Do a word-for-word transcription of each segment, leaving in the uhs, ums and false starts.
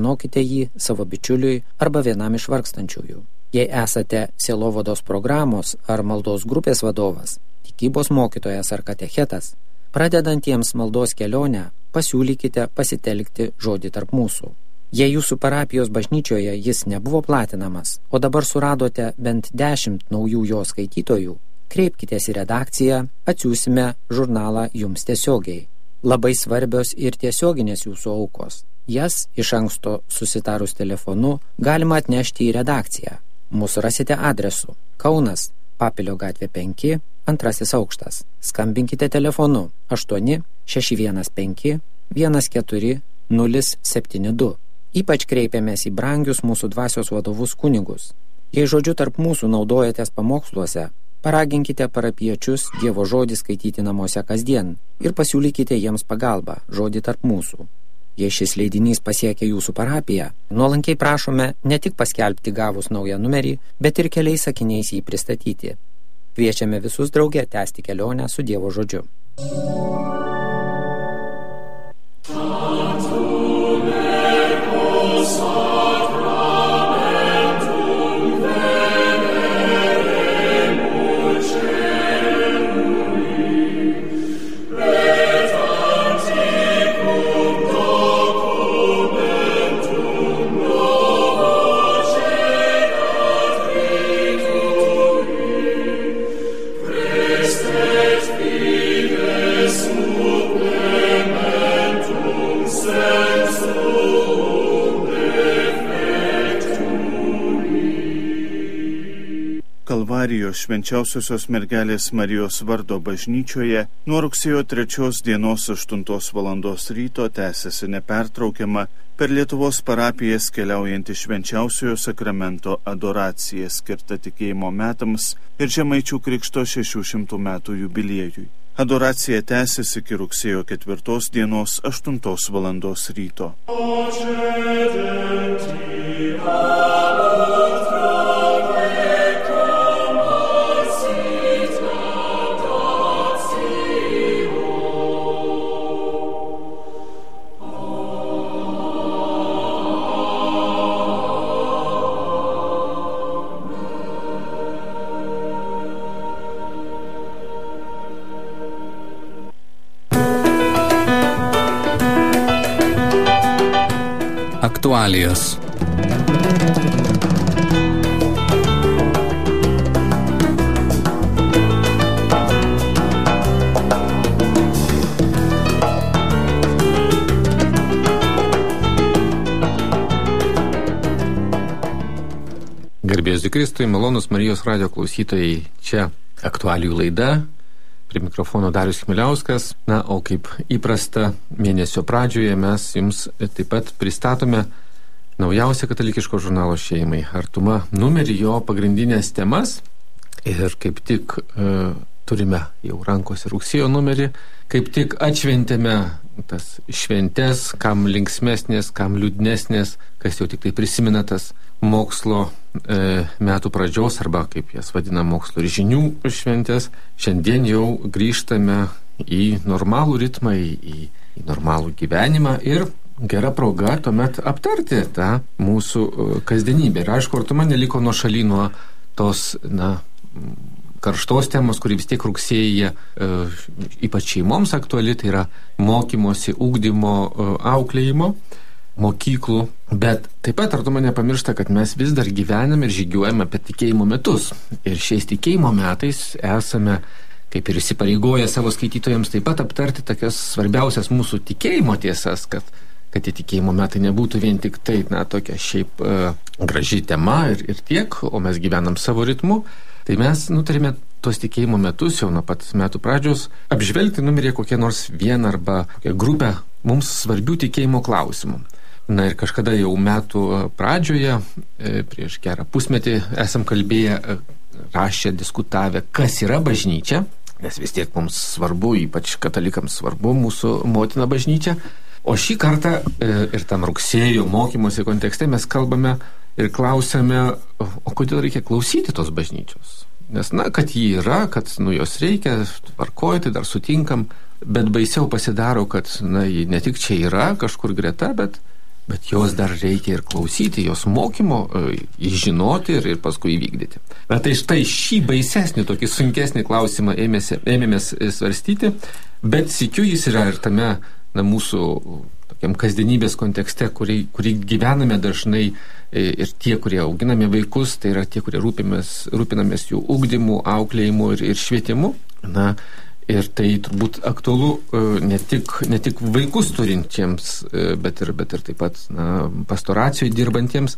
padovanokite jį savo bičiuliui arba vienam iš vargstančiųjų. Jei esate sielovados programos ar maldos grupės vadovas, tikybos mokytojas ar katechetas, pradedantiems maldos kelionę, pasiūlykite pasitelkti žodį tarp mūsų. Jei jūsų parapijos bažnyčioje jis nebuvo platinamas, o dabar suradote bent dešimt naujų jo skaitytojų, kreipkitės į redakciją, atsiųsime žurnalą jums tiesiogiai. Labai svarbios ir tiesioginės jūsų aukos. Jas iš anksto susitarus telefonu galima atnešti į redakciją. Mūsų rasite adresu Kaunas, Papilio gatvė penki, antrasis aukštas. Skambinkite telefonu aštuoni šeši vienas penki vienas keturi nulis septyni du. Ypač kreipiamės į brangius mūsų dvasios vadovus kunigus. Jei žodžiu tarp mūsų naudojatės pamoksluose, paraginkite parapiečius Dievo žodį skaityti namuose kasdien ir pasiūlykite jiems pagalbą žodį tarp mūsų. Jei šis leidinys pasiekia jūsų parapiją, nuolankiai prašome ne tik paskelbti gavus naują numerį, bet ir keliais sakiniais jį pristatyti. Kviečiame visus drauge tęsti kelionę su Dievo žodžiu. Kalvarijos Švenčiausiosios mergelės Marijos vardo bažnyčioje nuo rugsėjo trečios dienos aštuntos valandos ryto tęsiasi nepertraukiama per Lietuvos parapijas keliaujanti Švenčiausiojo sakramento adoracija skirta tikėjimo metams ir Žemaičių Krikšto šešių šimtų metų jubiliejui. Adoracija tęsis iki rugsėjo ketvirtos dienos aštuntos valandos ryto. Aktualijos. Garbės Kristui, malonus Marijos radijo klausytojai, čia aktualijų laida. Prie mikrofono Darius Chmieliauskas. Na, o kaip įprasta mėnesio pradžioje mes jums taip pat pristatome naujausią katalikiško žurnalo Šeimai Artuma numerį, jo pagrindinės temas. Ir kaip tik e, turime jau rankose rugsėjo numerį, kaip tik atšventėme tas šventes, kam linksmesnės, kam liūdnesnės, kas jau tik tai prisimena tas mokslo e, metų pradžios arba kaip jas vadina mokslo ir žinių šventės. Šiandien jau grįžtame į normalų ritmą, į, į normalų gyvenimą ir gera proga tuomet aptarti tą mūsų kasdienybę. Ir aišku, Artuma neliko nuo šaly nuo tos, na, karštos temos, kuri vis tiek rugsėjyje e, ypač šeimoms aktuali, tai yra mokymosi, ugdymo, e, auklėjimo mokyklų, bet taip pat Artuma nepamiršta, kad mes vis dar gyvename ir žygiuojame apie tikėjimo metus. Ir šiais tikėjimo metais esame, kaip ir įsipareigoję savo skaitytojams, taip pat aptarti tokias svarbiausias mūsų tikėjimo tiesas, kad, kad tie tikėjimo metai nebūtų vien tik tai, na, tokia šiaip e, graži tema ir, ir tiek, o mes gyvenam savo ritmu. Tai mes nutarėme tuos tikėjimo metus jau nuo pat metų pradžios apžvelgti numerį kokią nors vieną arba kokią grupę mums svarbių tikėjimo klausimų. Na ir kažkada jau metų pradžioje, prieš gerą pusmetį, esam kalbėję, rašę, diskutavę, kas yra bažnyčia, nes vis tiek mums svarbu, ypač katalikams svarbu mūsų motina bažnyčia. O šį kartą ir tam rugsėjo mokymosi kontekste mes kalbame ir klausėme, o kodėl reikia klausyti tos bažnyčios? Nes, na, kad jį yra, kad nu jos reikia, tvarkoj, tai dar sutinkam, bet baisiau pasidaro, kad, na, ji ne tik čia yra kažkur greta, bet bet jos dar reikia ir klausyti, jos mokymo, žinoti ir, ir paskui įvykdyti. Na tai štai šį baisesnį, tokį sunkesnį klausimą ėmėsi, ėmėmės svarstyti, bet sykiu jis yra ir tame na, mūsų tokiam kasdienybės kontekste, kurį, kurį gyvename dažnai ir tie, kurie auginame vaikus, tai yra tie, kurie rūpinamės, rūpinamės jų ugdymu, auklėjimu ir, ir švietimu. Na, ir tai turbūt aktualu ne tik, ne tik vaikus turintiems, bet ir, bet ir taip pat na, pastoracijoje dirbantiems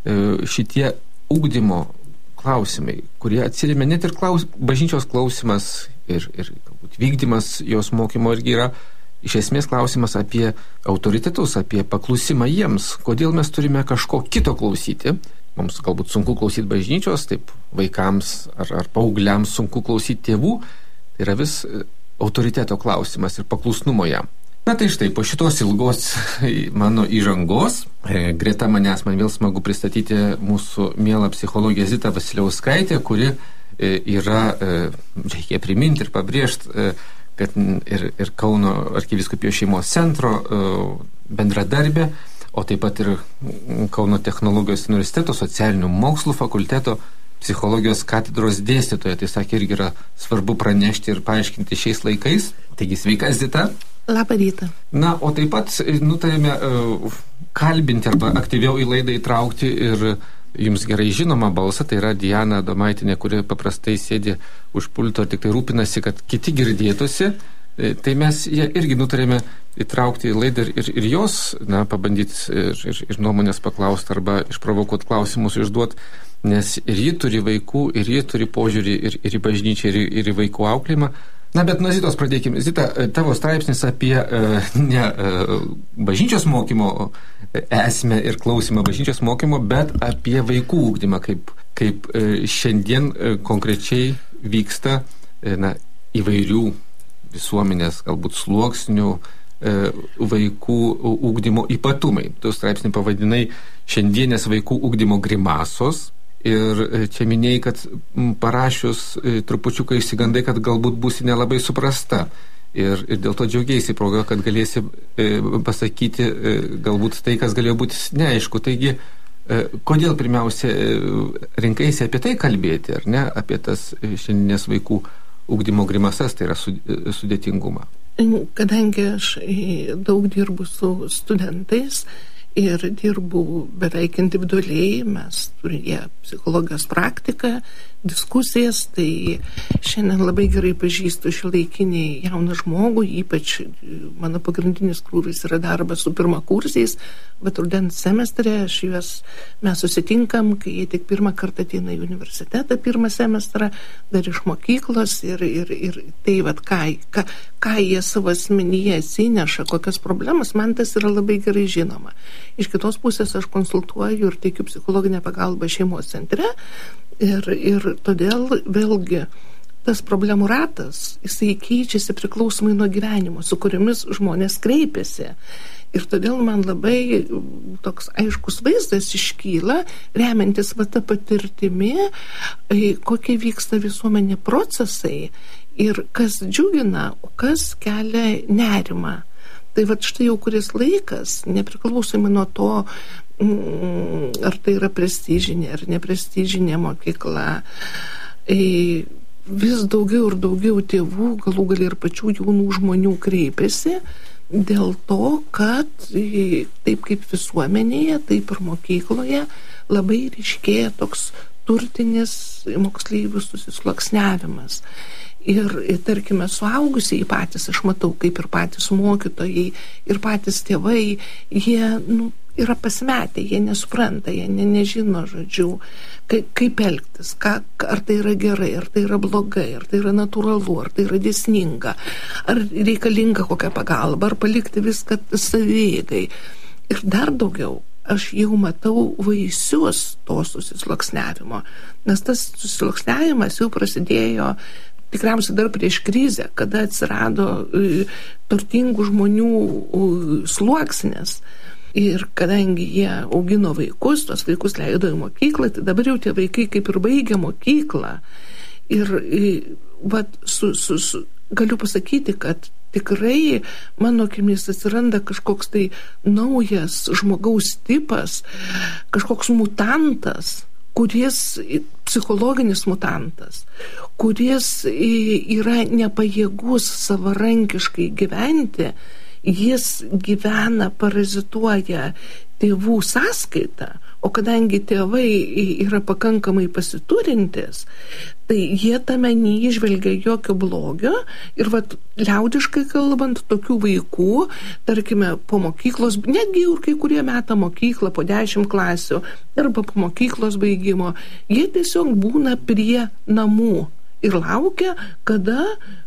šitie ugdymo klausimai, kurie atsiremia net ir klaus, bažnyčios klausimas ir, ir galbūt vykdymas jos mokymo irgi yra iš esmės klausimas apie autoritetus, apie paklusimą jiems, kodėl mes turime kažko kito klausyti. Mums galbūt sunku klausyti bažnyčios, taip vaikams ar, ar paaugliams sunku klausyti tėvų. Tai yra vis autoriteto klausimas ir paklusnumo jam. Na tai štai, po šitos ilgos mano įžangos, greta manęs man vėl smagu pristatyti mūsų mielą psichologę Zitą Vasiliauskaitę, kuri yra, reikia priminti ir pabrėžti, kad ir, ir Kauno arkivyskupijos šeimos centro bendradarbė, o taip pat ir Kauno technologijos universiteto socialinių mokslų fakulteto psichologijos katedros dėstytoja. Tai sakė, irgi yra svarbu pranešti ir paaiškinti šiais laikais. Taigi sveika, Zita. Labą rytą. Na, o taip pat nutarėme uh, kalbinti arba aktyviau į laidą įtraukti ir jums gerai žinomą balsą, tai yra Diana Adomaitinė, kuri paprastai sėdi už pulto ir tik tai rūpinasi, kad kiti girdėtųsi. Tai mes ją irgi nutarėme įtraukti į laidą ir, ir jos, na, pabandyti ir, ir, ir nuomonės paklausti arba išprovokuoti klausimus užduoti, nes ir ji turi vaikų, ir ji turi požiūrį ir, ir į bažnyčią, ir, ir į vaikų auklėjimą. Na, bet nuo Zitos pradėkime. Zita, tavo straipsnis apie ne bažnyčios mokymo esmę ir klausimą bažnyčios mokymo, bet apie vaikų ugdymą, kaip, kaip šiandien konkrečiai vyksta na, įvairių visuomenės, galbūt sluoksnių vaikų ugdymo ypatumai. Tu straipsnį pavadinai šiandienės vaikų ugdymo grimasos. Ir čia minėjai, kad parašius trupučiuką išsigandai, kad galbūt būsi nelabai suprasta. Ir, ir dėl to džiaugiaisi proga, kad galėsi pasakyti galbūt tai, kas galėjo būti neaišku. Taigi, kodėl pirmiausia rinkaisi apie tai kalbėti, ar ne? Apie tas šiandienės vaikų ugdymo grimasas, tai yra sudėtingumą. Kadangi aš daug dirbu su studentais, ir dirbu beveik individualiai, mes turime psichologijos praktiką, diskusijas, tai šiandien labai gerai pažįstu šiuolaikinį jauną žmogų, ypač mano pagrindinis krūvis yra darbas su pirmakursiais, bet rudens semestre aš juos, mes susitinkam, kai jie tik pirmą kartą ateina į universitetą, pirmą semestrą, dar iš mokyklos ir, ir, ir tai, vat, ką, ką, ką jie savo asmenyje atsineša, kokias problemas, man tas yra labai gerai žinoma. Iš kitos pusės aš konsultuoju ir teikiu psichologinę pagalbą šeimos centre ir, ir todėl vėlgi tas problemų ratas, jisai keičiasi priklausomai nuo gyvenimo, su kuriomis žmonės kreipiasi. Ir todėl man labai toks aiškus vaizdas iškyla, remiantis va tą patirtimi, kokie vyksta visuomenė procesai ir kas džiugina, o kas kelia nerimą. Tai va štai jau kuris laikas, nepriklausomai nuo to, ar tai yra prestižinė ar neprestižinė mokykla, vis daugiau ir daugiau tėvų, galų gali ir pačių jaunų žmonių kreipiasi dėl to, kad taip kaip visuomenėje, taip ir mokykloje labai ryškėja toks turtinis moksleivių susisluoksniavimas. Ir, tarkime, suaugusiai patys, aš matau, kaip ir patys mokytojai, ir patys tėvai, jie nu, yra pasimetę, jie nesupranta, jie ne, nežino, žodžiu, kaip, kaip elgtis, ką, ar tai yra gerai, ar tai yra blogai, ar tai yra natūralu, ar tai yra dėsninga, ar reikalinga kokia pagalba, ar palikti viską savieigai. Ir dar daugiau, aš jau matau vaisius to susisluoksniavimo, nes tas susisluoksniavimas jau prasidėjo tikriausiai dar prieš krizę, kada atsirado e, turtingų žmonių e, sluoksnis. Ir kadangi jie augino vaikus, tos vaikus leido į mokyklą, tai dabar jau tie vaikai kaip ir baigia mokyklą. Ir e, vat, su, su, su, galiu pasakyti, kad tikrai, mano akimis, atsiranda kažkoks tai naujas žmogaus tipas, kažkoks mutantas, kuris, psichologinis mutantas, kuris yra nepajėgus savarankiškai gyventi, jis gyvena, parazituoja tėvų sąskaitą, o kadangi tėvai yra pakankamai pasiturintis, tai jie tame neįžvelgia jokio blogio ir vat, liaudiškai kalbant, tokių vaikų, tarkime, po mokyklos, netgi jau kai kurie meta mokyklą po dešimt klasių arba po mokyklos baigimo, jie tiesiog būna prie namų ir laukia, kada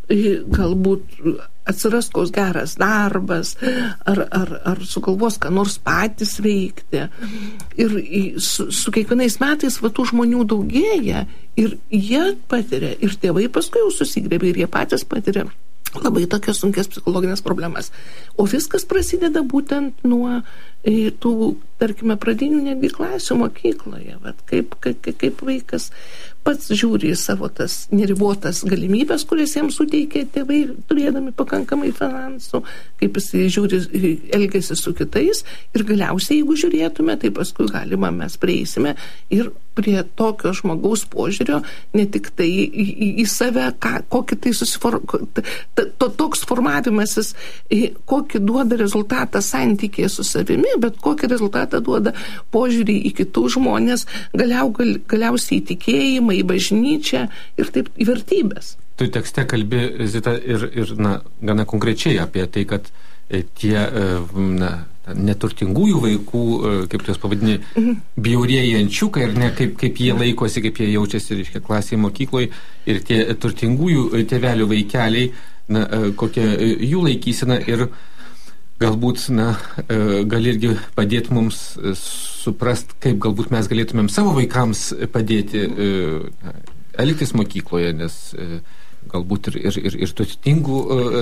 galbūt atsiras koks geras darbas, ar, ar, ar sugalvos, ką nors patys veikti. Ir su, su kiekvienais metais va, tų žmonių daugėja ir jie patiria, ir tėvai paskui jau susigrėbė, ir jie patys patiria labai tokias sunkias psichologinės problemas. O viskas prasideda būtent nuo e, tų, tarkime, pradinių netgi klasių mokykloje. Vat, kaip, kaip, kaip vaikas pats žiūri į savo tas neribotas galimybės, kurias jiems suteikia tėvai, turėdami pakankamai finansų, kaip jis žiūri, elgiasi su kitais ir galiausiai, jeigu žiūrėtume, tai paskui galima mes prieisime ir prie tokio žmogaus požiūrio, ne tik tai į, į, į save, ką, kokį tai susifor... To, toks formavimasis, kokį duoda rezultatą santykėje su savimi, bet kokį rezultatą duoda požiūrį į kitus žmonės, galiau, gal, galiausiai į tikėjimą, į bažnyčią ir taip į vertybės. Tu tekste kalbi, Zita, ir, ir na, gana konkrečiai apie tai, kad tie na, neturtingųjų vaikų, kaip tu jas pavadini, mhm. bjaurieji ančiukai, ir ne, kaip, kaip jie laikosi, kaip jie jaučiasi, reiškia, klasėje mokykloje, ir tie turtingųjų tėvelių vaikeliai, na, kokia jų laikysena, ir galbūt, na, gali irgi padėti mums suprast, kaip galbūt mes galėtumėm savo vaikams padėti na, elgtis mokykloje, nes galbūt ir, ir, ir, ir turtingų,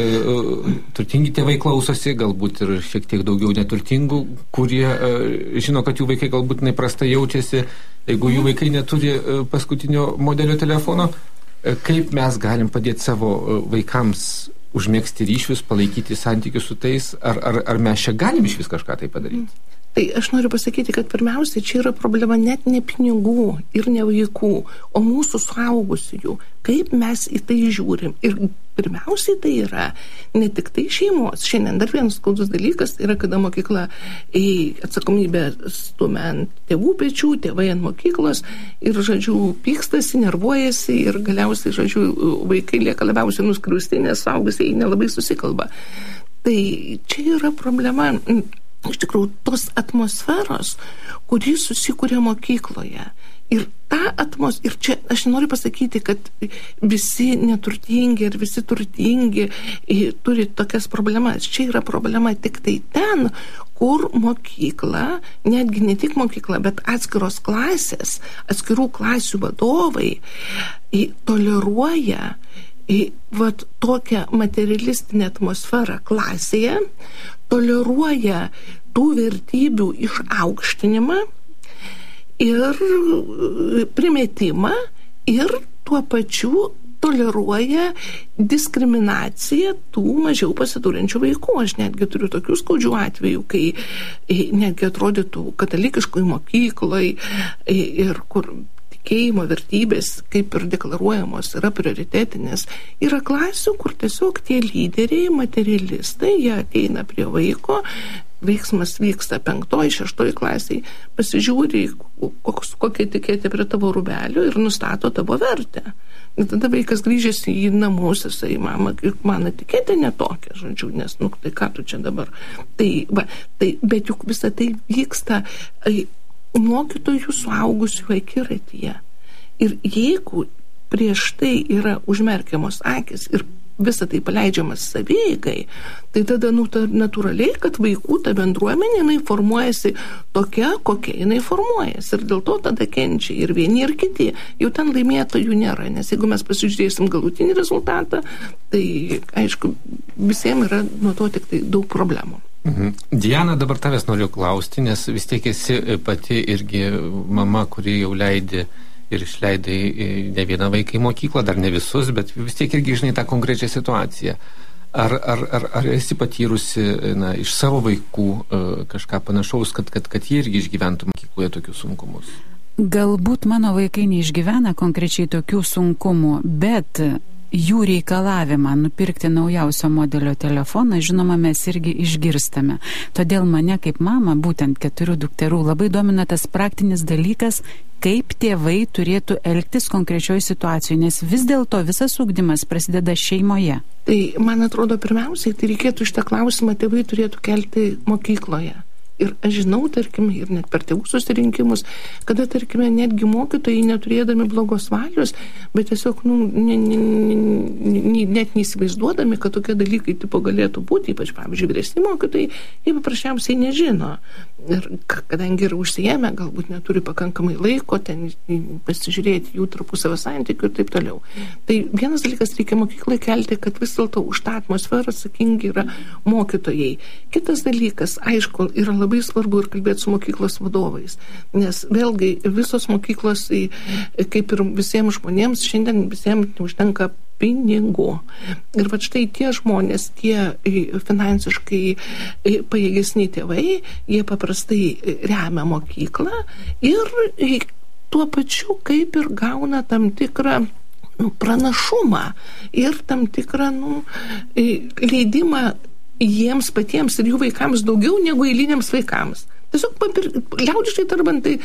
turtingi tėvai klausosi, galbūt ir šiek tiek daugiau neturtingų, kurie žino, kad jų vaikai galbūt neprastai jaučiasi, jeigu jų vaikai neturi paskutinio modelio telefono. Kaip mes galim padėti savo vaikams užmėgsti ryšius, palaikyti santykius su tais, ar, ar, ar mes čia galim iš vis kažką tai padaryti? Tai aš noriu pasakyti, kad pirmiausia, čia yra problema net ne pinigų ir ne vaikų, o mūsų suaugusiųjų. Kaip mes į tai žiūrim. Ir pirmiausiai tai yra ne tik tai šeimos. Šiandien dar vienas skaudus dalykas yra, kada mokykla į atsakomybę stumia ant tėvų pečių, tėvai ant mokyklos ir, žodžiu, pykstasi, nervuojasi ir galiausiai, žodžiu, vaikai lieka labiausiai nuskriausti, nes suaugusiai nelabai susikalba. Tai čia yra problema. Iš tikrųjų, tos atmosferos, kuri susikūrė mokykloje. Ir ta atmos, ir čia aš noriu pasakyti, kad visi neturtingi ir visi turtingi turi tokias problemas. Čia yra problema tik tai ten, kur mokykla, netgi ne tik mokykla, bet atskiros klasės, atskirų klasių vadovai toleruoja vat tokią materialistinę atmosferą klasėje, toleruoja tų vertybių išaukštinimą ir primetimą ir tuo pačiu toleruoja diskriminaciją tų mažiau pasiturinčių vaikų. Aš netgi turiu tokių skaudžių atvejų, kai netgi atrodytų katalikiškoj mokykloj ir kur tikėjimo vertybės, kaip ir deklaruojamos, yra prioritetinės. Yra klasių, kur tiesiog tie lyderiai, materialistai, jie ateina prie vaiko, veiksmas vyksta penktoj, šeštoj klasiai, pasižiūri, koks, kokia etiketė prie tavo rūbelio ir nustato tavo vertę. Ir tada vaikas grįžęs į namus, jisai, mama, man etiketė netokia, žodžiu, nes, nu, tai ką tu čia dabar. Tai, va, tai, bet juk visą tai vyksta ai, mokytojų suaugusių akiratyje. Ir jeigu prieš tai yra užmerkiamos akis ir visą tai paleidžiamas savieigai, tai tada nu, natūraliai, kad vaikų ta bendruomenė jinai formuojasi tokia, kokia jinai formuojasi. Ir dėl to tada kenčia ir vieni, ir kiti. Jau ten laimėtojų nėra, nes jeigu mes pasižiūrėsim galutinį rezultatą, tai aišku, visiems yra nuo to tik tai daug problemų. Mhm. Diana, dabar tavęs noriu klausti, nes vis tiek esi pati irgi mama, kuri jau leidi ir išleidai ne vieną vaiką į mokyklą, dar ne visus, bet vis tiek irgi žinai tą konkrečią situaciją. Ar, ar, ar, ar esi patyrusi na, iš savo vaikų kažką panašaus, kad, kad, kad jie irgi išgyventų mokykloje tokius sunkumus? Galbūt mano vaikai neišgyvena konkrečiai tokių sunkumų, bet jų reikalavimą nupirkti naujausio modelio telefoną, žinoma, mes irgi išgirstame. Todėl mane kaip mama, būtent keturių dukterų, labai domina tas praktinis dalykas, kaip tėvai turėtų elgtis konkrečioje situacijoje, nes vis dėlto visas ugdymas prasideda šeimoje. Tai, man atrodo, pirmiausiai, tai reikėtų šitą klausimą tėvai turėtų kelti mokykloje. Ir aš žinau, tarkim, ir net per tėvų susirinkimus, kada, tarkime, netgi mokytojai neturėdami blogos valios, bet tiesiog, nu, ne, ne, ne, net neįsivaizduodami, kad tokie dalykai tipo galėtų būti, ypač, pavyzdžiui, vyresni mokytojai, jie paprasčiausiai nežino. Ir kadangi yra užsiėmę, galbūt neturi pakankamai laiko ten pasižiūrėti jų tarpusavio santykių ir taip toliau. Tai vienas dalykas reikia mokyklai kelti, kad vis dėlto už tą atmosferą atsakingi yra mokytojai. Kitas dalykas, aišku, yra labai svarbu ir kalbėti su mokyklos vadovais, nes vėlgi visos mokyklos, kaip ir visiems žmonėms, šiandien visiems neužtenka pinigų. Ir va štai tie žmonės, tie finansiškai pajėgesni tėvai, jie paprastai remia mokyklą ir tuo pačiu kaip ir gauna tam tikrą nu, pranašumą ir tam tikrą nu, leidimą jiems patiems ir jų vaikams daugiau negu eiliniams vaikams. Tiesiog papir... liaudiškai tarbant, tai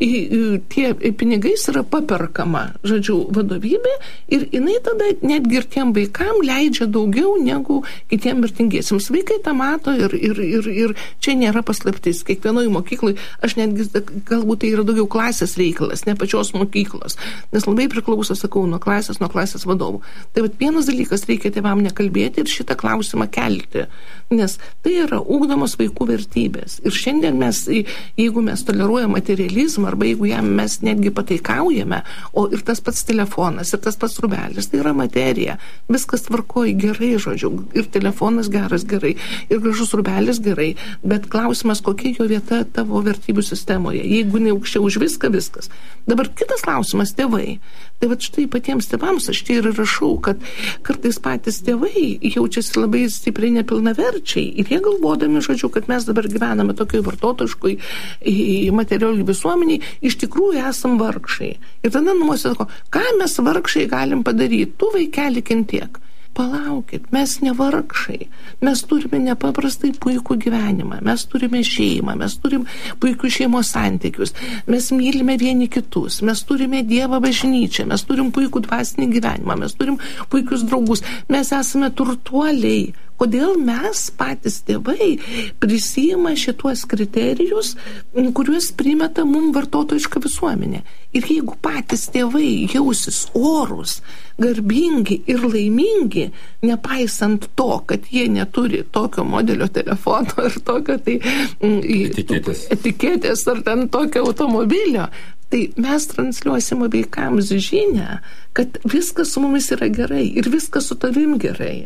tie pinigais yra paperkama, žodžiu, vadovybė ir jinai tada netgi ir tiem vaikam leidžia daugiau negu kitiem mirtingiesiams. Vaikai tą mato ir, ir, ir, ir čia nėra paslaptis. Kiekvienoje mokykloje, aš netgi galbūt tai yra daugiau klasės reikalas, ne pačios mokyklos, nes labai priklauso, sakau, nuo klasės, nuo klasės vadovų. Tai vat vienas dalykas, reikia tėvam nekalbėti ir šitą klausimą kelti, nes tai yra ugdomos vaikų vertybės. Ir šiandien mes jeigu mes toleruojame materializmą arba jeigu jam mes netgi pataikaujame, o ir tas pats telefonas, ir tas pats rubelis, tai yra materija. Viskas tvarkoja gerai, žodžiu, ir telefonas geras gerai, ir gražus rubelis gerai, bet klausimas, kokia jo vieta tavo vertybių sistemoje. Jeigu ne aukščiau už viską, viskas. Dabar kitas klausimas, tėvai. Tai va štai patiems tėvams aš čia ir rašau, kad kartais patys tėvai jaučiasi labai stipriai nepilnaverčiai ir jie galvodami, žodžiu, kad mes dabar gyvename tokioj vartotojiškoj materialiai visuomeniai, iš tikrųjų esam vargšai. Ir tada namuose sako, ką mes vargšai galim padaryti, tu vaikeli kentiek. Palaukit, mes ne vargšai, mes turime nepaprastai puikų gyvenimą, mes turime šeimą, mes turim puikius šeimos santykius, mes mylime vieni kitus, mes turime Dievą bažnyčią, mes turim puikų dvasinį gyvenimą, mes turim puikius draugus, mes esame turtuoliai. Kodėl mes patys tėvai prisijima šituos kriterijus, kuriuos primeta mum vartotojiška visuomenė. Ir jeigu patys tėvai jausis orus, garbingi ir laimingi, nepaisant to, kad jie neturi tokio modelio telefono ir tokio tai etiketės, etiketės ar ten tokio automobilio, tai mes transliuosime vaikams žinią, kad viskas su mumis yra gerai ir viskas su tavim gerai.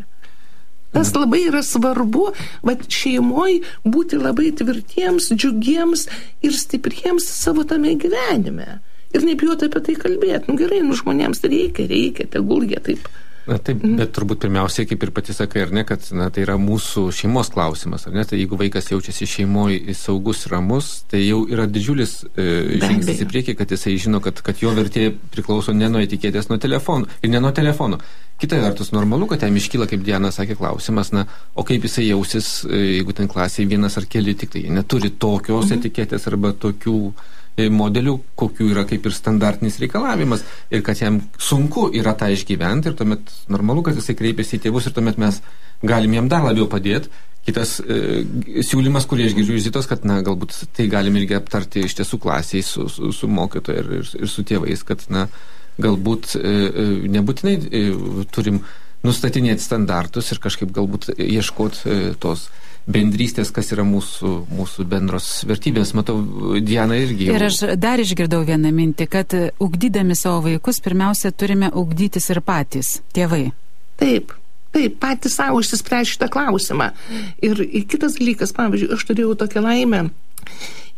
Tas labai yra svarbu, bet šeimoj būti labai tvirtiems, džiugiems ir stipriems savo tame gyvenime. Ir nebijoti apie tai kalbėti. Nu gerai, nu žmonėms reikia, reikia, tegul jie taip. Na taip, bet turbūt pirmiausiai, kaip ir pati sakai, ar ne, kad na, tai yra mūsų šeimos klausimas, ar ne, tai jeigu vaikas jaučiasi šeimoje saugus, ramus, tai jau yra didžiulis e, žingsnis į priekį, kad jisai žino, kad, kad jo vertė priklauso ne nuo etiketės, nuo telefonų ir ne nuo telefono. Kita vertus, normalu, kad jam iškyla, kaip Diana sakė, klausimas, na, o kaip jisai jausis, jeigu ten klasėje vienas ar keli tik tai neturi tokios mhm. etiketės arba tokių modelių, kokių yra kaip ir standartinis reikalavimas ir kad jam sunku yra tą išgyventi ir tuomet normalu, kad jisai kreipiasi į tėvus ir tuomet mes galim jam dar labiau padėti. Kitas e, siūlymas, kurį aš girdžiu iš Zitos, kad na, galbūt tai galim irgi aptarti iš tiesų klasiai su, su, su mokytoju ir, ir, ir su tėvais, kad na, galbūt e, nebūtinai e, turim nustatinėti standartus ir kažkaip galbūt ieškoti e, tos bendrystės, kas yra mūsų, mūsų bendros vertybės. Matau, Diana irgi. Jau... Ir aš dar išgirdau vieną mintį, kad ugdydami savo vaikus, pirmiausia, turime ugdytis ir patys, tėvai. Taip, taip, patys savo išsispręs šitą klausimą. Ir kitas dalykas, pavyzdžiui, aš turėjau tokią laimę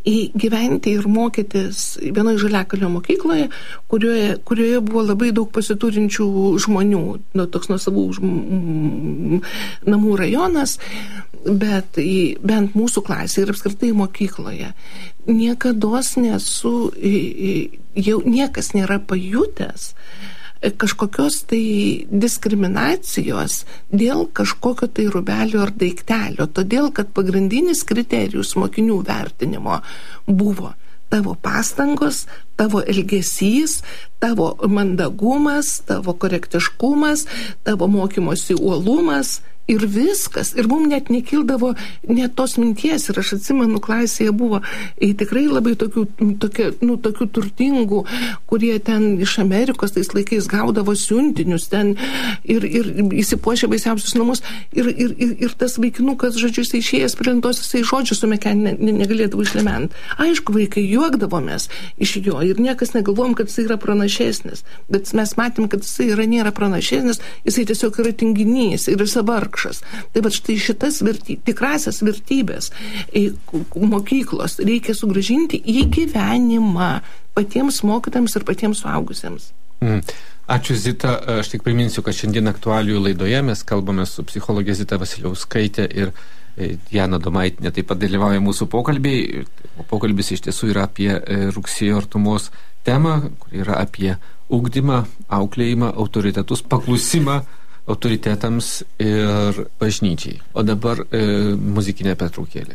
gyventi ir mokytis vienoje Žaliakalnio mokykloje, kurioje, kurioje buvo labai daug pasiturinčių žmonių, nu, toks nuosavų žm... namų rajonas, bet bent mūsų klasėje ir apskritai mokykloje niekados nesu, jau niekas nėra pajutęs kažkokios tai diskriminacijos dėl kažkokio tai rūbelio ar daiktelio, todėl kad pagrindinis kriterijus mokinių vertinimo buvo tavo pastangos, tavo elgesys, tavo mandagumas, tavo korektiškumas, tavo mokymosi uolumas ir viskas. Ir mums net nekildavo net tos minties. Ir aš atsimenu, klasėje buvo tikrai labai tokių, tokia, nu, tokių turtingų, kurie ten iš Amerikos tais laikais gaudavo siuntinius ten ir, ir įsipuošė baisiausius namus. Ir, ir, ir, ir tas vaikinukas, žodžiu, jisai išėjęs prie lentos, jisai žodžių su mekenį ne, ne, negalėdavo išlement. Aišku, vaikai juokdavomės iš jo ir niekas negalvom, kad jisai yra pranašesnis. Bet mes matėm, kad jisai yra, nėra pranašesnis, jisai tiesiog yra tinginys ir jisai vargšas. Tai va štai šitas verty, tikrasias vertybės mokyklos reikia sugrąžinti į gyvenimą patiems mokytams ir patiems suaugusiems. Mm. Ačiū, Zita. Aš tik priminsiu, kad šiandien aktualijų laidoje mes kalbame su psichologė Zita Vasiliauskaitė ir Jana Domaitinė taip pat dalyvauja mūsų pokalbiai. Pokalbis iš tiesų yra apie rugsėjo artumos temą, kur yra apie ugdymą, auklėjimą, autoritetus, paklusimą autoritetams ir bažnyčiai. O dabar e, muzikinė pertraukėlė.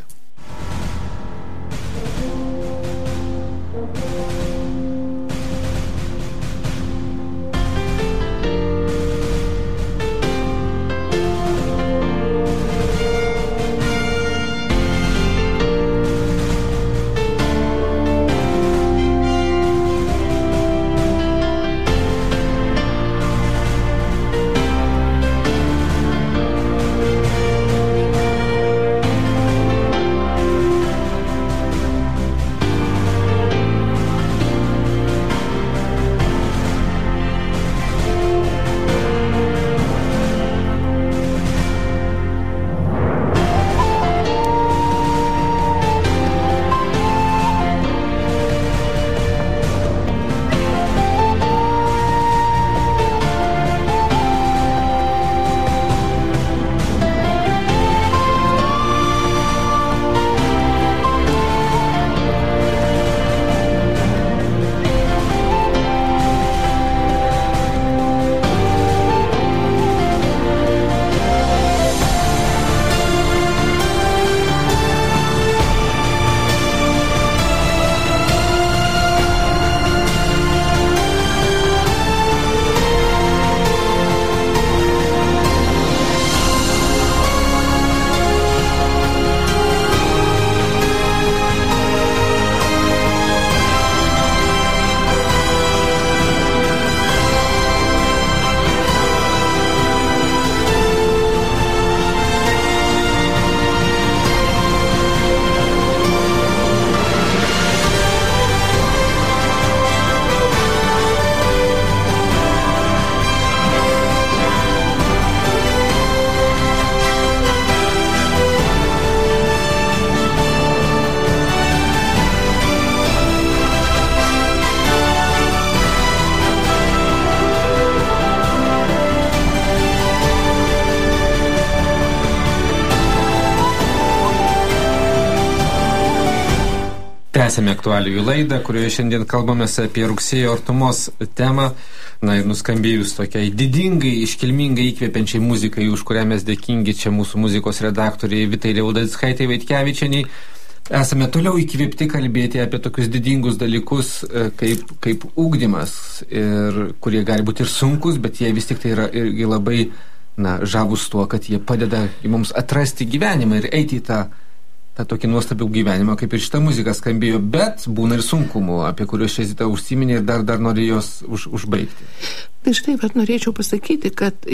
Tęsėme aktualijų laidą, kurioje šiandien kalbamės apie rugsėjo artumos temą. Na ir nuskambėjus tokiai didingai, iškilmingai įkvepiančiai muzikai, už kurią mes dėkingi čia mūsų muzikos redaktoriai Vitai Liaudackaitei Vaitkevičienei. Esame toliau įkvėpti kalbėti apie tokius didingus dalykus kaip, kaip ugdymas, ir, kurie gali būti ir sunkus, bet jie vis tik tai yra irgi labai na, žavus tuo, kad jie padeda mums atrasti gyvenimą ir eiti į tą tą tokį nuostabių gyvenimą, kaip ir šita muzika skambėjo, bet būna ir sunkumų, apie kuriuos čia Zita užsiminė ir dar, dar nori jos už, užbaigti. Tai štai, bet norėčiau pasakyti, kad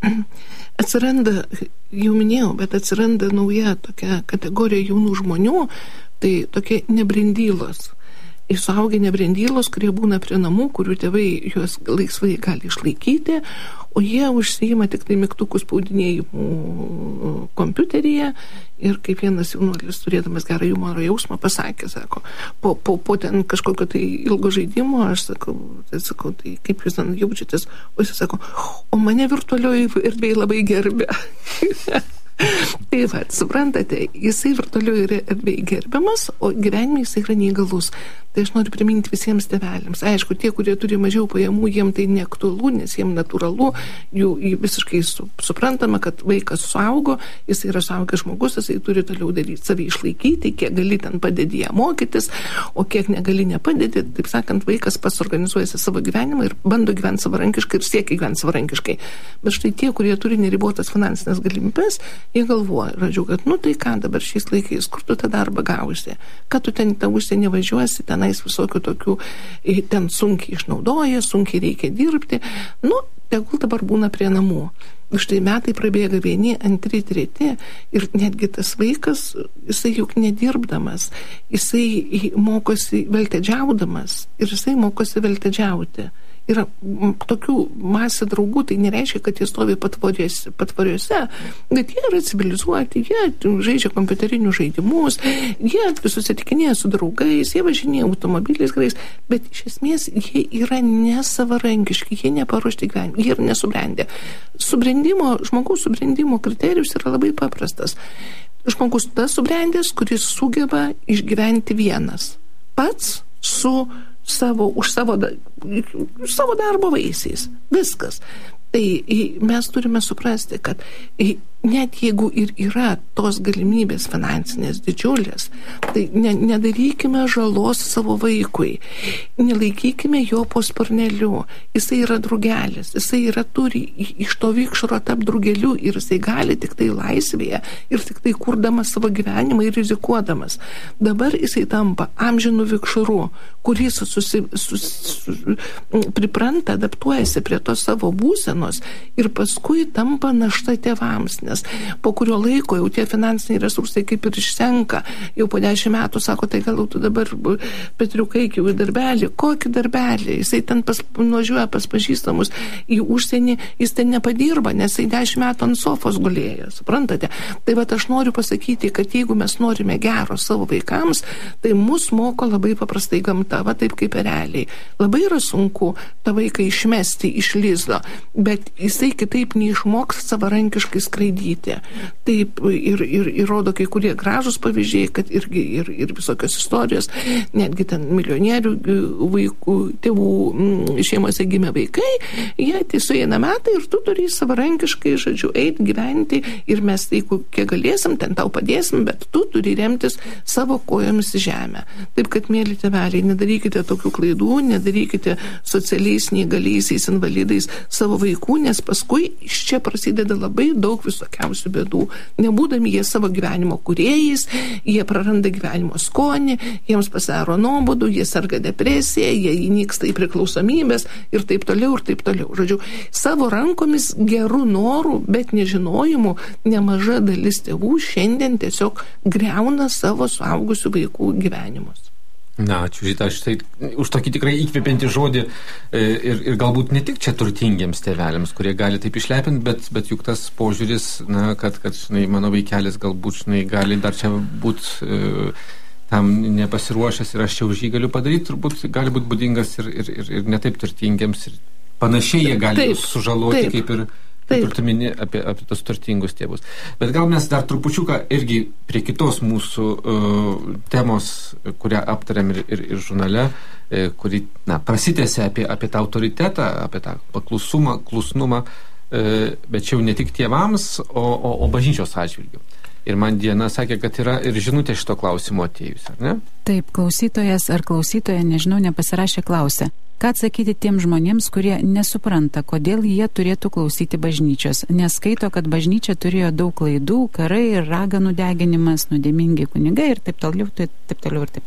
atsiranda, jau minėjau, bet atsiranda nauja tokia kategorija jaunų žmonių, tai tokie nebrindylos. Įsuaugę nebrindylos, kurie būna prie namų, kurių tėvai juos laisvai gali išlaikyti, o jie užsiima tik tai mygtukų spaudinėjimų kompiuteryje ir kaip vienas jaunuolis, turėdamas gerą humoro jausmą, pasakė, sako, po, po, po ten kažkokio tai ilgo žaidimo, aš sakau, tai sakau, tai kaip jūs ten jaučiatės, o jis sako, o mane virtualioje erdvėje labai gerbė. Tai va, suprantate, jisai virtualioje erdvėje gerbiamas, o gyvenime jisai yra neįgalus. Tai aš noriu priminti visiems tėveliams. Aišku, tie, kurie turi mažiau pajamų, jiem tai neaktualu, nes jiem natūralu, jų, jų visiškai su, suprantama, kad vaikas suaugo, jis yra suaugęs žmogus, jisai turi toliau daryti, savį išlaikyti, kiek gali ten padėti ją mokytis, o kiek negali nepadėti, taip sakant, vaikas pats organizuojasi savo gyvenimą ir bando gyventi savarankiškai ir siekia gyventi savarankiškai. Bet štai tie, kurie turi neribotas finansinės galimybės, jie galvoja, radžiu, kad nu tai ką dabar šiais laikais, kur tu tą darbą gausi, kad tu ten tą užsienį važiuosi, ten visokių tokių, ten sunkiai išnaudoja, sunkiai reikia dirbti, nu, tegul dabar būna prie namų. Štai metai prabėga vieni, antri, treti ir netgi tas vaikas, jisai juk nedirbdamas, jisai mokosi veltedžiaudamas ir jisai mokosi veltedžiauti. Yra tokių masė draugų, tai nereiškia, kad jie stovi patvoriuose, patvoriuose, bet jie yra civilizuoti, jie žaidžia kompiuterinius žaidimus, jie susitikinėja su draugais, jie važinėja automobiliais gerais, bet iš esmės jie yra nesavarankiški, jie neparuošti gyvenimą, jie yra nesubrendę. Subrendimo, žmogaus subrendimo kriterijus yra labai paprastas. Žmogus tas subrendęs, kuris sugeba išgyventi vienas, pats su savo, už savo, savo darbo vaisiais. Viskas. Tai mes turime suprasti, kad net jeigu ir yra tos galimybės finansinės didžiulės, tai ne, nedarykime žalos savo vaikui, nelaikykime jo po sparneliu, jisai yra drugelis, jisai yra turi iš to vikšro tap drugeliu ir jisai gali tik tai laisvėje ir tik tai kurdamas savo gyvenimą ir rizikuodamas. Dabar jisai tampa amžinu vikšru, kuris susi, sus, sus, pripranta, adaptuojasi prie to savo būsenos ir paskui tampa našta tėvams, nes po kurio laiko jau tie finansiniai resursai kaip ir išsenka, jau po dešimt metų sako, tai gal tu dabar Petriukai į darbelį, kokį darbelį, jisai ten pas, nuvažiuoja pas pažįstamus į užsienį, jis ten nepadirba, nes jisai dešimt metų ant sofos gulėjo, suprantate? Tai va, aš noriu pasakyti, kad jeigu mes norime gero savo vaikams, tai mus moko labai paprastai gamta, va taip kaip realiai. Labai yra sunku tą vaiką išmesti iš lizdo, bet jisai kitaip neišmoks savarankiškai skraidyti. Taip ir, ir, ir rodo kai kurie gražus pavyzdžiai, kad irgi ir, ir visokios istorijos, netgi ten milijonierių vaikų, tėvų šeimose gimė vaikai, jie tai sueina metai ir tu turi savarankiškai, žodžiu, eiti, gyventi ir mes tai, kiek galėsim, ten tau padėsim, bet tu turi remtis savo kojomis į žemę. Taip, kad, mėly tėveliai, nedarykite tokių klaidų, nedarykite socialiais, neįgaliaisiais, invalidais savo vaikų, nes paskui iš čia prasideda labai daug visokiausių bėdų. Nebūdami jie savo gyvenimo kūrėjais, jie praranda gyvenimo skonį, jiems pasidaro nuobodu, jie serga depresija, jie įnyksta į priklausomybės ir taip toliau, ir taip toliau. Žodžiu, savo rankomis gerų norų, bet nežinojimų nemaža dalis tėvų šiandien tiesiog griauna savo suaugusių vaikų gyvenimus. Na, ačiū, žita, aš tai už tokį tikrai įkvepiantį žodį ir, ir galbūt ne tik čia turtingiems tėveliams, kurie gali taip išlepinti, bet, bet juk tas požiūris, na, kad, kad žinai, mano vaikelis galbūt, žinai, gali dar čia būti e, tam nepasiruošęs ir aš čia už jį galiu padaryti, turbūt gali būti būdingas ir, ir, ir, ir netaip turtingiems ir panašiai jie gali taip, sužaloti taip. kaip ir Taip. Ir tu mini apie, apie tos turtingus tėvus. Bet gal mes dar trupučiuką irgi prie kitos mūsų uh, temos, kurią aptarėm ir, ir, ir žurnale, e, kuri na, prasitėse apie, apie tą autoritetą, apie tą paklusumą, klusnumą, e, bet čia jau ne tik tėvams, o, o, o bažnyčios atžvilgiu. Ir man Diena sakė, kad yra ir žinutė šito klausimo atėjus, ar ne? Taip, klausytojas ar klausytoja, nežinau, nepasirašė klausę. Ką atsakyti tiem žmonėms, kurie nesupranta, kodėl jie turėtų klausyti bažnyčios, nes skaito, kad bažnyčia turėjo daug klaidų, karai ir raganų deginimas, nuodėmingi kunigai ir taip toliau, taip, taip toliau ir taip toliau.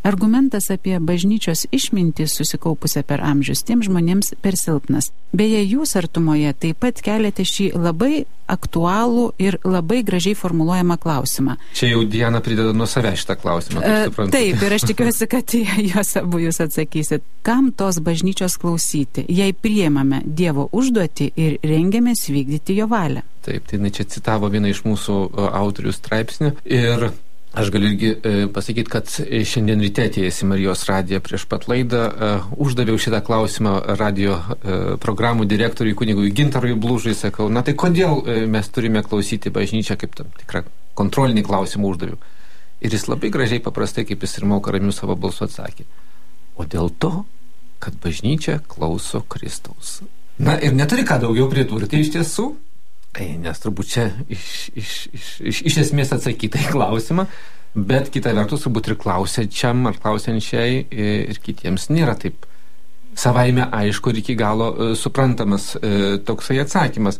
Argumentas apie bažnyčios išmintį susikaupusią per amžius tiems žmonėms per silpnas. Beje, jūs artumoje taip pat keliate šį labai aktualų ir labai gražiai formuluojamą klausimą. Čia jau Diana prideda nuo savęs šitą klausimą, kaip suprantu. Taip, ir aš tikiuosi, kad jos abu jūs atsakysit. Kam tos bažnyčios klausyti, jei priėmame Dievo užduotį ir rengiamės vykdyti jo valią? Taip, tai čia citavo vieną iš mūsų autorių straipsnių ir aš galiu irgi e, pasakyti, kad šiandien ryte atėjęs į Marijos radiją prieš pat laidą e, uždaviau šitą klausimą radio e, programų direktoriui kunigui Gintarui Blūžui, sakau, na tai kodėl e, mes turime klausyti bažnyčią, kaip tam tikrą kontrolinį klausimą uždaviau. Ir jis labai gražiai paprastai, kaip jis ir moka ramių savo balsu atsakė. O dėl to, kad bažnyčia klauso Kristaus. Na ir neturi ką daugiau pridurti iš tiesų. Nes turbūt čia iš, iš, iš, iš, iš esmės atsakyta į klausimą, bet kita vertus turbūt ir klausiančiam ar klausiančiai ir kitiems nėra taip savaime aišku ir iki galo suprantamas toksai atsakymas.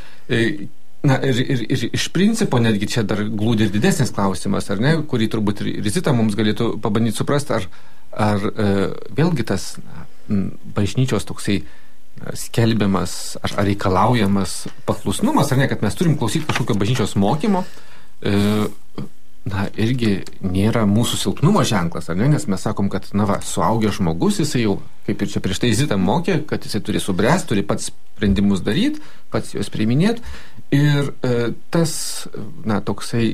Na ir, ir, ir iš principo netgi čia dar glūdi ir didesnis klausimas, ar ne, kurį turbūt ir Zita mums galėtų pabandyti suprasti, ar, ar vėlgi tas na, bažnyčios toksai skelbiamas ar, ar reikalaujamas paklusnumas, ar ne, kad mes turim klausyti kažkokio bažnyčios mokymo, e, na, irgi nėra mūsų silpnumo ženklas, ar ne, nes mes sakom, kad, na va, suaugęs žmogus, jisai jau, kaip ir čia prieš tai Zita mokė, kad jisai turi subręsti, turi pats sprendimus daryti, pats juos priiminėti, ir e, tas, na, toksai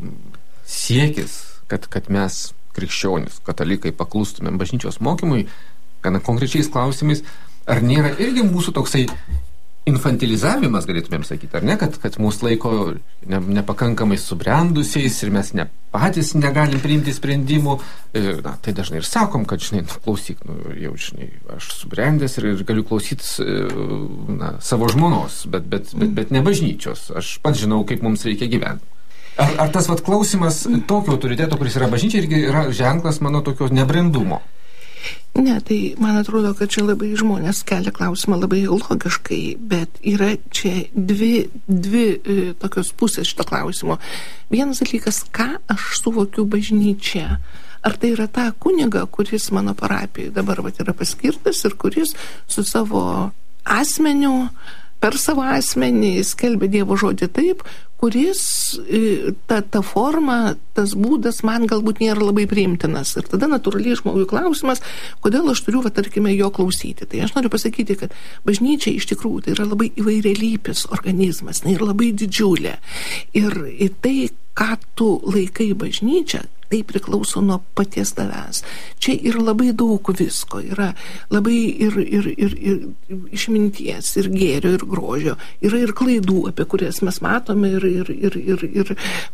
siekis, kad, kad mes, krikščionys, katalikai, paklustumėm bažnyčios mokymui, gana konkrečiais klausimais, ar nėra irgi mūsų toksai infantilizavimas, galėtumėm sakyti, ar ne, kad, kad mūsų laiko ne, nepakankamai subrendusiais ir mes ne, patys negalim priimti sprendimų. Na, tai dažnai ir sakom, kad, žinai, nu, klausyk, nu, jau, žinai, aš subrendęs ir, ir galiu klausytis na, savo žmonos, bet, bet, bet, bet ne bažnyčios. Aš pats žinau, kaip mums reikia gyventi. Ar, ar tas vat klausimas tokio autoriteto, kuris yra bažnyčia, irgi yra ženklas mano tokio nebrendumo? Ne, tai man atrodo, kad čia labai žmonės kelia klausimą labai logiškai, bet yra čia dvi, dvi e, tokios pusės šito klausimo. Vienas dalykas, ką aš suvokiu bažnyčia. Ar tai yra ta kuniga, kuris mano parapijai dabar vat, yra paskirtas ir kuris su savo asmeniu, per savo asmenį skelbia Dievo žodį taip, kuris ta, ta forma, tas būdas man galbūt nėra labai priimtinas. Ir tada natūraliai žmogui klausimas, kodėl aš turiu, va, tarkime, jo klausyti. Tai aš noriu pasakyti, kad bažnyčia iš tikrųjų tai yra labai įvairialypis organizmas, tai yra labai didžiulė. Ir, ir tai, ką tu laikai bažnyčia, tai priklauso nuo paties tavęs. Čia yra labai daug visko, yra labai ir, ir, ir, ir išminties, ir gėrio, ir grožio, yra ir klaidų, apie kurias mes matome ir, ir, ir, ir, ir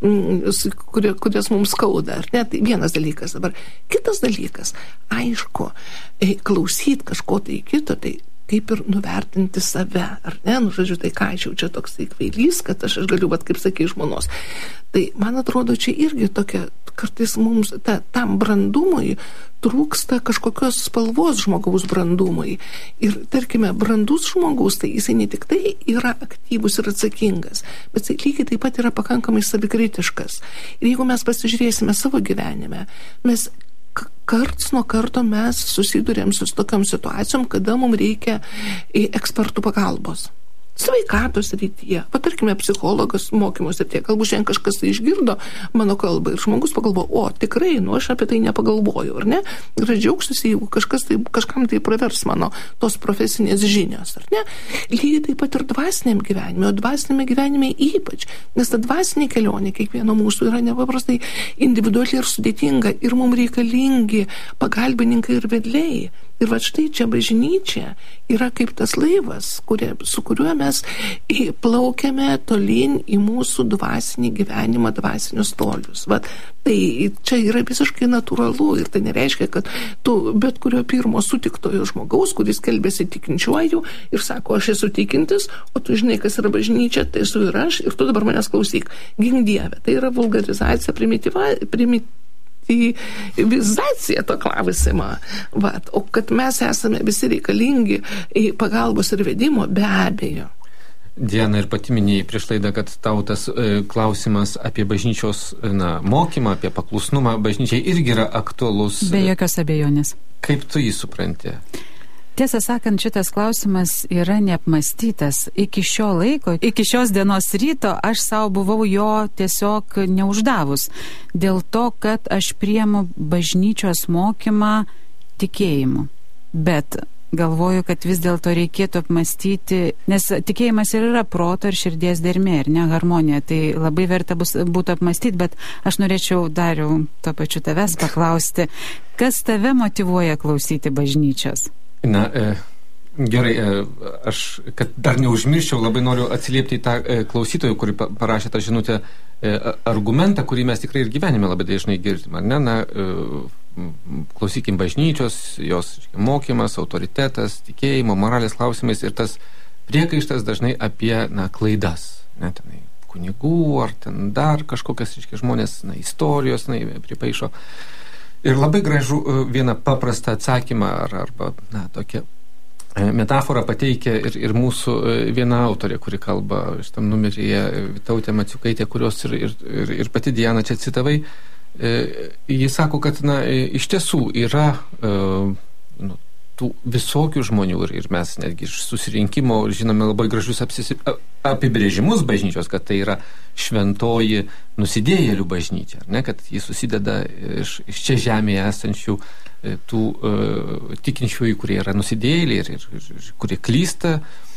kurie, kurias mums skauda. Ar ne? Tai vienas dalykas. Dabar kitas dalykas, aišku, klausyti kažko tai kito, tai kaip ir nuvertinti save, ar ne? Nu, žodžiu, tai ką aš jau čia toks tai kvailys, kad aš, aš galiu, vat, kaip sakai, žmonos. Tai, man atrodo, čia irgi tokia, kartais mums ta, tam brandumui trūksta kažkokios spalvos žmogaus brandumui. Ir, tarkime, brandus žmogus, tai jisai ne tik tai yra aktyvus ir atsakingas, bet jisai lygiai taip pat yra pakankamai savikritiškas. Ir jeigu mes pasižiūrėsime savo gyvenime, mes karts nuo karto mes susidurėm su tokiam situacijom, kada mums reikia ekspertų pagalbos. Sveikatos rytyje, patarkime, psichologas mokymus ir tiek, galbūt šiandien kažkas tai išgirdo mano kalbą ir žmogus pagalvo, o tikrai, nu aš apie tai nepagalvoju, ar ne? Ir aš džiaugsiuosi, jeigu kažkas tai, kažkam tai pravers mano tos profesinės žinios, ar ne? Lygiai taip pat ir dvasiniam gyvenime, o dvasinėme gyvenime ypač, nes ta dvasinė kelionė kiekvieno mūsų yra nepaprastai individuali ir sudėtinga ir mums reikalingi pagalbininkai ir vedliai. Ir va štai čia bažnyčia yra kaip tas laivas, kurie, su kuriuo mes plaukiame tolyn į mūsų dvasinį gyvenimą, dvasinius tolius. Va, tai čia yra visiškai natūralu ir tai nereiškia, kad tu bet kurio pirmo sutiktojo žmogaus, kuris kelbėsi tikinčiuoju ir sako, aš esu tikintis, o tu žinai, kas yra bažnyčia, tai esu ir aš, ir tu dabar manęs klausyk. Gink Dieve, tai yra vulgarizacija, primityva, primityva. Vizacija to klausimą. Vat. O kad mes esame visi reikalingi pagalbos ir vedimo, be abejo. Diana, ir pati minėjai prieš laidą, kad tau tas e, klausimas apie bažnyčios na, mokymą, apie paklusnumą bažnyčiai irgi yra aktualus. Be jokios abejonės. Kaip tu jį supranti? Tiesą sakant, šitas klausimas yra neapmastytas. Iki šio laiko, iki šios dienos ryto aš savo buvau jo tiesiog neuždavus. Dėl to, kad aš priemu bažnyčios mokymą tikėjimu. Bet galvoju, kad vis dėlto reikėtų apmastyti, nes tikėjimas ir yra proto ir širdies dermė, ir ne harmonija. Tai labai verta bus, būtų apmastyti, bet aš norėčiau dar jau to pačiu tavęs paklausti, kas tave motyvuoja klausyti bažnyčios? Na, e, gerai, e, aš, kad dar neužmirščiau, labai noriu atsiliepti į tą e, klausytojų, kuri parašė tą žinutę, e, argumentą, kurį mes tikrai ir gyvenime labai dažnai girdim, ar ne? Na, e, klausykim bažnyčios, jos mokymas, autoritetas, tikėjimo, moralės klausimais ir tas priekaištas dažnai apie, na, klaidas, ne, tenai, kunigų ar ten dar kažkokias, reiškia, žmonės, na, istorijos, na, pripaišo. Ir labai gražu vieną paprastą atsakymą ar, arba, na, tokią metaforą pateikia ir, ir mūsų viena autorė, kuri kalba šitam numeryje, Vytautė Maciukaitė, kurios ir, ir, ir, ir pati Diana čia citavai. Jis sako, kad na, iš tiesų yra nu, tų visokių žmonių ir, ir mes netgi iš susirinkimo žinome labai gražius apsisi, apibrėžimus bažnyčios, kad tai yra šventoji nusidėjėlių bažnyčia, ne? Kad jis susideda iš, iš čia žemėje esančių tų uh, tikinčiųjų, kurie yra nusidėjėliai ir, ir, ir kurie klysta,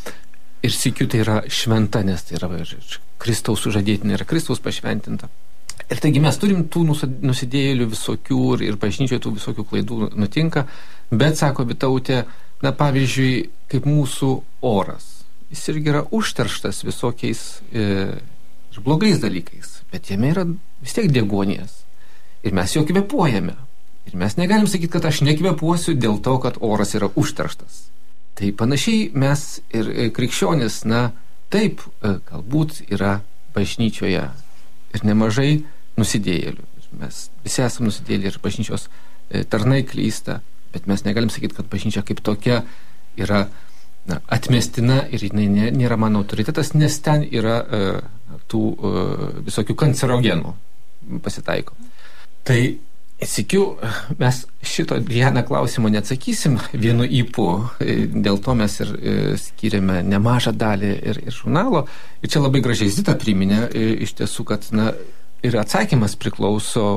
ir sykiu tai yra šventa, nes tai yra ir, ir Kristaus sužadėtinė, yra Kristaus pašventinta. Ir taigi mes turim tų nusidėjėlių visokių ir, ir bažnyčioje tų visokių klaidų nutinka, bet, sako Vytautė, na, pavyzdžiui, kaip mūsų oras. Jis irgi yra užterštas visokiais e, ir blogais dalykais, bet jame yra vis tiek deguonies. Ir mes jo kvėpuojame. Ir mes negalim sakyti, kad aš nekvėpuosiu dėl to, kad oras yra užterštas. Tai panašiai mes ir krikščionis, na, taip, galbūt yra bažnyčioje ir nemažai nusidėjėlių. Mes visi esame nusidėjėliai ir bažnyčios tarnai klysta, bet mes negalim sakyti, kad bažnyčia kaip tokia yra na, atmestina ir jinai nėra mano autoritetas, nes ten yra uh, tų uh, visokių kancerogenų pasitaiko. Tai Sikiu, mes šito Diana klausimo neatsakysim vienu ypu, dėl to mes ir skiriame nemažą dalį ir, ir žurnalo. Ir čia labai gražiai Zita priminė iš tiesų, kad na, ir atsakymas priklauso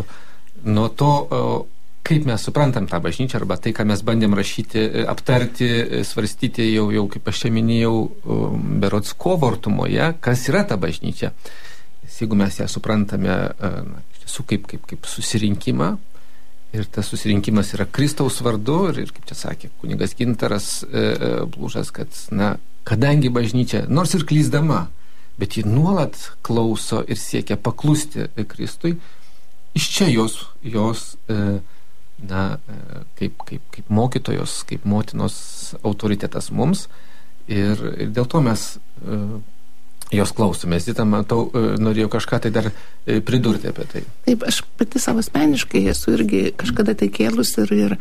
nuo to, kaip mes suprantam tą bažnyčią, arba tai, ką mes bandėm rašyti, aptarti, svarstyti jau, jau kaip aš čia minėjau, berods kovo artumoje, kas yra ta bažnyčia. Jeigu mes ją suprantame na, su kaip, kaip, kaip susirinkimą, ir tas susirinkimas yra Kristaus vardu, ir, ir kaip čia sakė kunigas Gintaras e, Blužas, kad, na, kadangi bažnyčia, nors ir klysdama, bet ji nuolat klauso ir siekia paklusti Kristui, iš čia jos, jos e, na, e, kaip, kaip, kaip mokytojos, kaip motinos autoritetas mums, ir, ir dėl to mes e, jos klausomės. Zita, matau, norėjau kažką tai dar pridurti apie tai. Taip, aš pati savo asmeniškai esu irgi kažkada tai kėlus ir, ir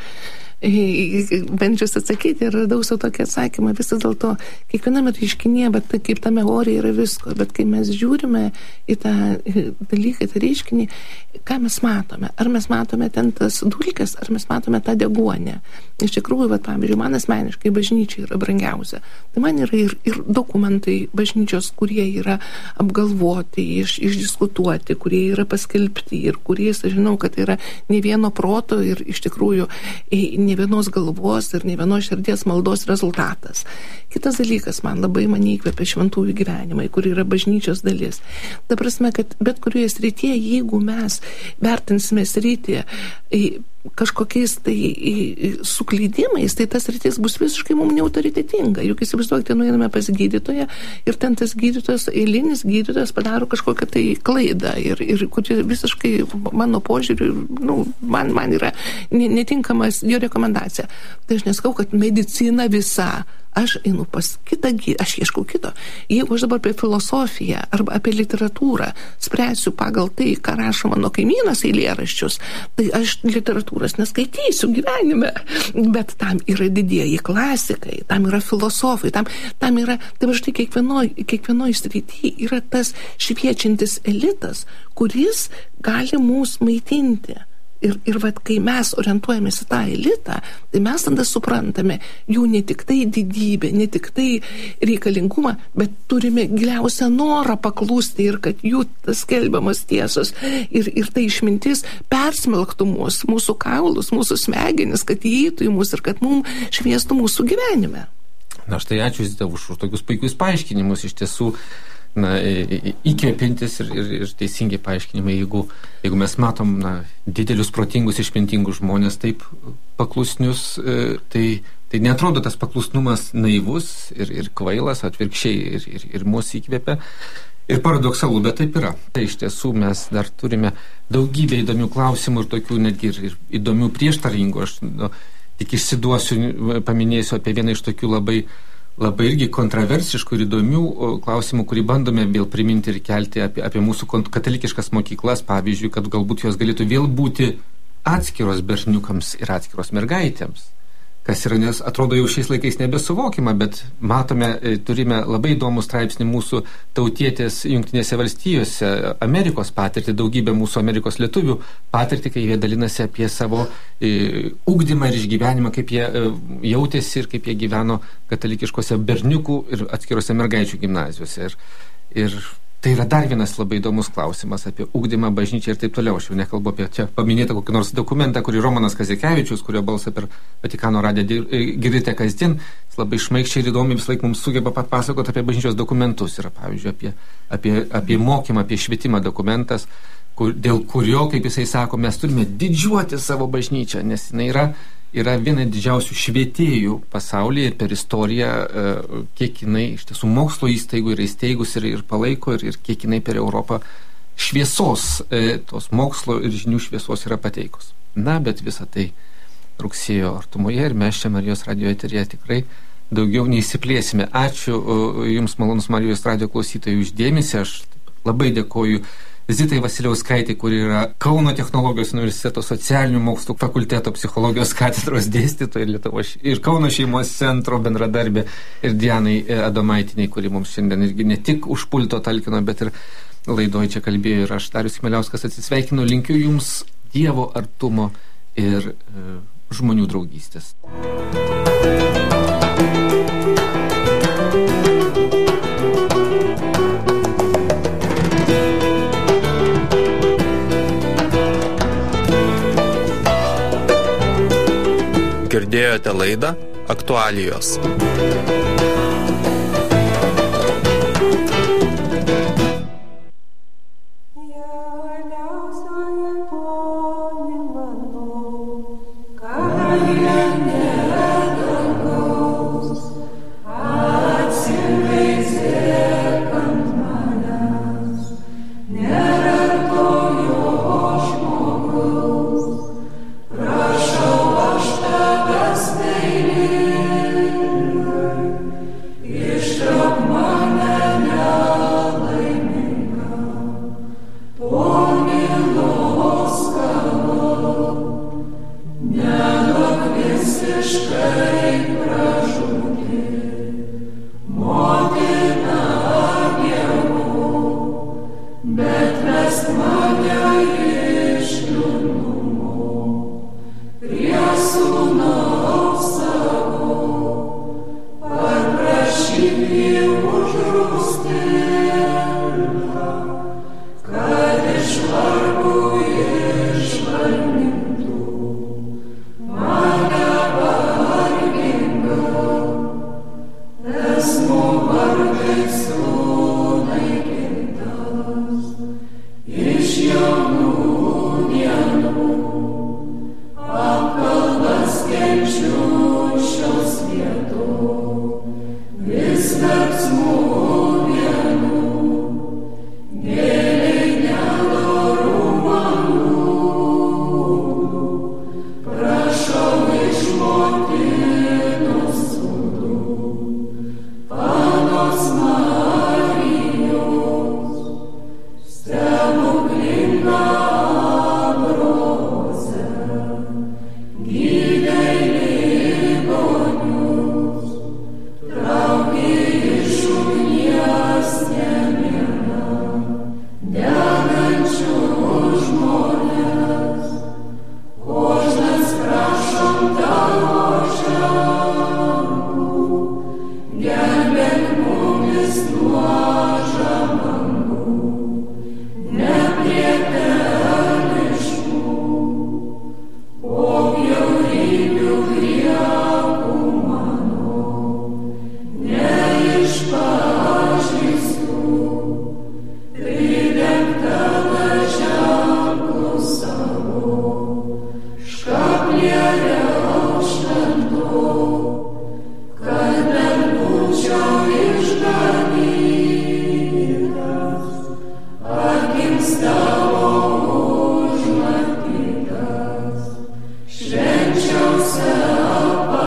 bandžius atsakyti ir radau savo tokį atsakymą. Vis dėlto kiekviename reiškinyje, bet tai kaip tame ore yra visko. Bet kai mes žiūrime į tą dalyką, tą reiškinį, ką mes matome? Ar mes matome ten tas dulkes, ar mes matome tą deguonę? Iš tikrųjų, bet, pavyzdžiui, man asmeniškai bažnyčia yra brangiausia. Tai man yra ir, ir dokumentai bažnyčios, kurie yra apgalvoti, iš, išdiskutuoti, kurie yra paskelbti ir kurie, aš žinau, kad yra ne vieno proto ir iš tikrųjų ne vienos galvos ir ne vienos širdies maldos rezultatas. Kitas dalykas man labai mane įkvėpia šventųjų gyvenimai, kur yra bažnyčios dalis. Ta prasme, kad bet kurioje srityje, jeigu mes vertinsime sritį kažkokiais tai suklydimais, tai tas rytis bus visiškai mums neautoritetinga. Juk įsivaizduokite, nueiname pas gydytoją ir ten tas gydytojas, eilinis gydytojas padaro kažkokią tai klaidą ir, ir kuri visiškai mano požiūriu, nu, man, man yra netinkamas jo rekomendacija. Tai aš neskau, kad medicina visa. Aš einu pas kitą gydytoją, aš ieškau kito. Jeigu aš dabar apie filosofiją arba apie literatūrą spręsiu pagal tai, ką rašo mano kaimynas eilėraščius, tai aš literatūrą literatūros neskaitysiu gyvenime, bet tam yra didieji klasikai, tam yra filosofai, tam, tam yra, tai va štai kiekvienoj, kiekvienoj srity yra tas šviečiantis elitas, kuris gali mus maitinti. Ir, ir vat, kai mes orientuojamės į tą elitą, tai mes tada suprantame jų ne tik tai didybę, ne tik tai reikalingumą, bet turime giliausią norą paklūsti ir kad jų tas skelbiamas tiesos ir, ir tai išmintis persmelktų mus, mūsų kaulus, mūsų smegenis, kad įeitų į mus ir kad mums šviestų mūsų gyvenime. Na štai ačiū Zita už tokius puikius paaiškinimus, iš tiesų na, įkvėpintis ir, ir, ir teisingi paaiškinimai, jeigu, jeigu mes matom na, didelius, protingus, išmintingus žmonės taip paklusnius, tai, tai netrodo tas paklusnumas naivus ir, ir kvailas, atvirkščiai ir, ir, ir mūsų įkvėpia. Ir paradoksalu, bet taip yra. Tai iš tiesų mes dar turime daugybę įdomių klausimų ir tokių netgi ir, ir įdomių prieštaringų. Aš nu, tik išsiduosiu, paminėsiu apie vieną iš tokių labai labai irgi kontroversiškų ir įdomių klausimų, kurį bandome vėl priminti ir kelti apie, apie mūsų katalikiškas mokyklas, pavyzdžiui, kad galbūt jos galėtų vėl būti atskiros berniukams ir atskiros mergaitėms. Kas yra, nes atrodo jau šiais laikais nebesuvokima, bet matome, turime labai įdomų straipsnį mūsų tautietės Jungtinėse valstijose, Amerikos patirtį, daugybę mūsų Amerikos lietuvių patirtį, kai jie dalinasi apie savo e, ugdymą ir išgyvenimą, kaip jie e, jautėsi ir kaip jie gyveno katalikiškose berniukų ir atskirose mergaičių gimnazijose. Ir, ir tai yra dar vienas labai įdomus klausimas apie ugdymą, bažnyčią ir taip toliau. Aš jau nekalbu apie čia paminėtą kokį nors dokumentą, kurį Romanas Kazikevičius, kurio balsą per Vatikano radiją girdite kasdien, jis labai šmaikščiai ir įdomiai vis laik mums sugeba papasakoti apie bažnyčios dokumentus. Yra, pavyzdžiui, apie, apie, apie mokymą, apie švietimą dokumentas, kur, dėl kurio, kaip jisai sako, mes turime didžiuoti savo bažnyčią, nes jinai yra yra viena didžiausių švietėjų pasaulyje per istoriją, kiek jinai iš tiesų mokslo įstaigų yra įsteigus ir, ir palaiko ir, ir kiek jinai per Europą šviesos, tos mokslo ir žinių šviesos yra pateikus. Na, bet visą tai rugsėjo artumoje ir mes čia Marijos radijo eteryje tikrai daugiau neįsiplėsime. Ačiū Jums, malonus Marijos radijo klausytojai, už dėmesį. Aš labai dėkoju Zitai Vasiliauskaitė, kuri yra Kauno technologijos universiteto socialinių mokslų fakulteto psichologijos katedros dėstytoja Lietuvos ir Kauno šeimos centro bendradarbė, ir Dianai Adomaitiniai, kuri mums šiandien irgi ne tik už pulto talkino, bet ir laidoje čia kalbėjo. Ir aš, Darius Chmieliauskas, atsisveikinu, linkiu Jums Dievo artumo ir e, žmonių draugystės. Girdėjote laidą Aktualijos. Prašau išmokti